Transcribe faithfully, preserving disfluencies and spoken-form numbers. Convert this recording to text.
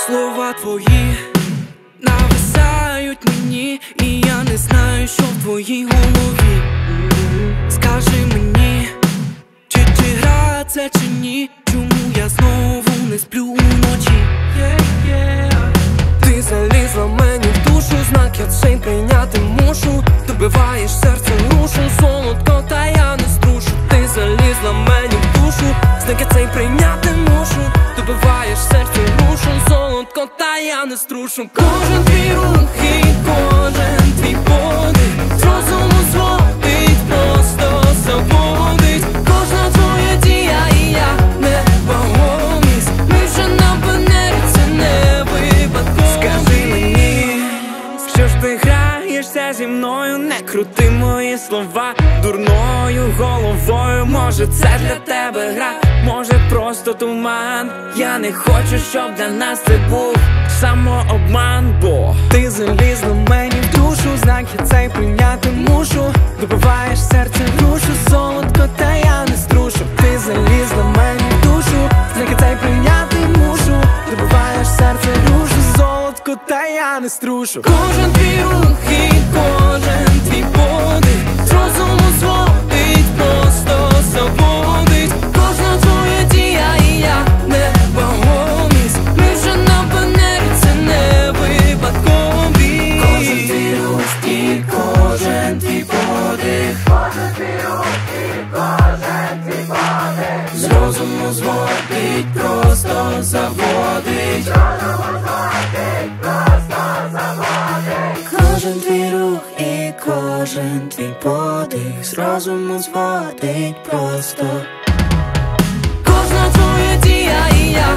Слова твої нависають мені, і я не знаю, що в твоїй голові. Скажи мені, чи чи гра це, чи ні? Чому я знову не сплю уночі? yeah, yeah. Ти залізла мені в душу, знак я цей прийняти мушу. Добиваєш серце рушу, солодко, та я не струшу. Ти залізла мені в душу, знак я цей прийняти мушу. Добиваєш серце рушу, солодко, та я не струшу. Кожен твій рух і кожен твій подих з розуму зводить, просто заводить. Кожна твоя дія і я не вагомість. Ми вже на панері, це не випадковість. Скажи мені, що ж ти граєшся зі мною? Не крути мої слова дурною головою. Може це для тебе гра, може просто туман. Я не хочу, щоб для нас це був самообман, бо ти залізла мені в душу, знак я цей прийняти мушу. Добиваєш серце грушу, солодко, та я не струшу. Ти залізла мені в душу, знак я цей прийняти мушу. Добиваєш серце грушу, солодко, та я не струшу. Кожен твій рух і кожен твій подих з розуму зводить, просто заводить. Кожна твоя дія і я не вагомість. Ми вже на панері, це не випадковість. Кожен твій рух і кожен твій подих, кожен твій рух і кожен твій подих з розуму зводить, просто заводить. З розуму зводить, просто заводить. Кожен твій рух і кожен твій подих з розуму зводить просто. Кожна твоя дія і я